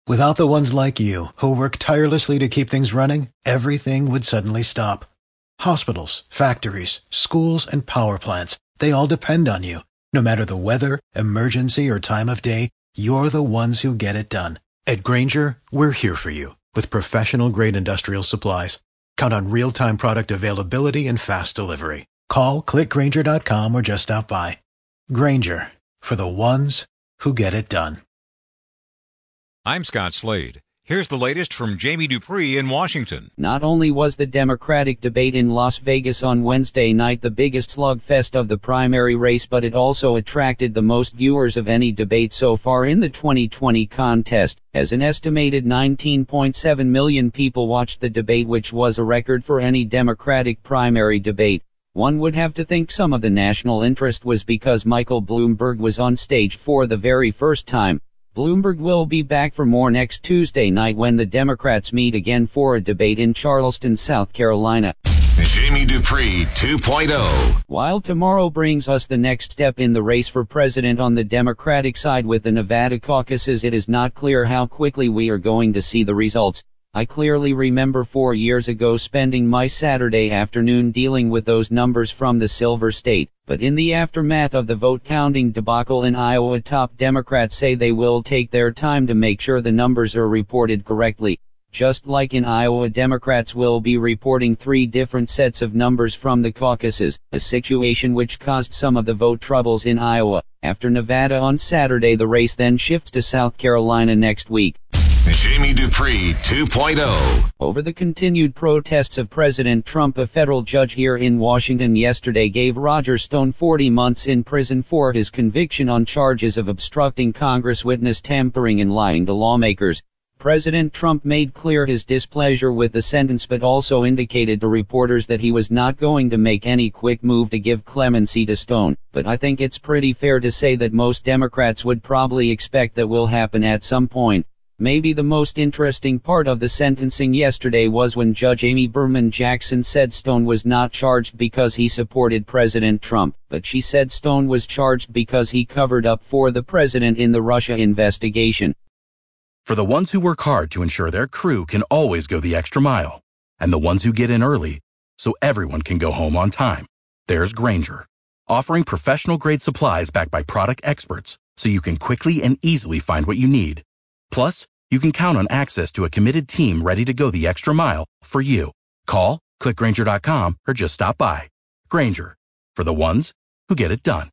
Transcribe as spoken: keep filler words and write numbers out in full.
Without the ones like you, who work tirelessly to keep things running, everything would suddenly stop. Hospitals, factories, schools, and power plants, they all depend on you. No matter the weather, emergency, or time of day, you're the ones who get it done. At Grainger, we're here for you with professional-grade industrial supplies. Count on real-time product availability and fast delivery. Call, click Grainger dot com, or just stop by. Grainger, for the ones who get it done. I'm Scott Slade. Here's the latest from Jamie Dupree in Washington. Not only was the Democratic debate in Las Vegas on Wednesday night the biggest slugfest of the primary race, but it also attracted the most viewers of any debate so far in the twenty twenty contest, as an estimated nineteen point seven million people watched the debate, which was a record for any Democratic primary debate. One would have to think some of the national interest was because Michael Bloomberg was on stage for the very first time. Bloomberg will be back for more next Tuesday night when the Democrats meet again for a debate in Charleston, South Carolina. Jamie Dupree two point oh. While tomorrow brings us the next step in the race for president on the Democratic side with the Nevada caucuses, it is not clear how quickly we are going to see the results. I clearly remember four years ago spending my Saturday afternoon dealing with those numbers from the Silver State, but in the aftermath of the vote-counting debacle in Iowa, top Democrats say they will take their time to make sure the numbers are reported correctly. Just like in Iowa, Democrats will be reporting three different sets of numbers from the caucuses, a situation which caused some of the vote troubles in Iowa. After Nevada on Saturday, the race then shifts to South Carolina next week. Jamie Dupree two point oh. Over the continued protests of President Trump, a federal judge here in Washington yesterday gave Roger Stone forty months in prison for his conviction on charges of obstructing Congress, witness tampering, and lying to lawmakers. President Trump made clear his displeasure with the sentence, but also indicated to reporters that he was not going to make any quick move to give clemency to Stone. But I think it's pretty fair to say that most Democrats would probably expect that will happen at some point. Maybe the most interesting part of the sentencing yesterday was when Judge Amy Berman Jackson said Stone was not charged because he supported President Trump, but she said Stone was charged because he covered up for the president in the Russia investigation. For the ones who work hard to ensure their crew can always go the extra mile, and the ones who get in early so everyone can go home on time, there's Grainger, offering professional-grade supplies backed by product experts so you can quickly and easily find what you need. Plus, you can count on access to a committed team ready to go the extra mile for you. Call, click Grainger dot com, or just stop by. Grainger, for the ones who get it done.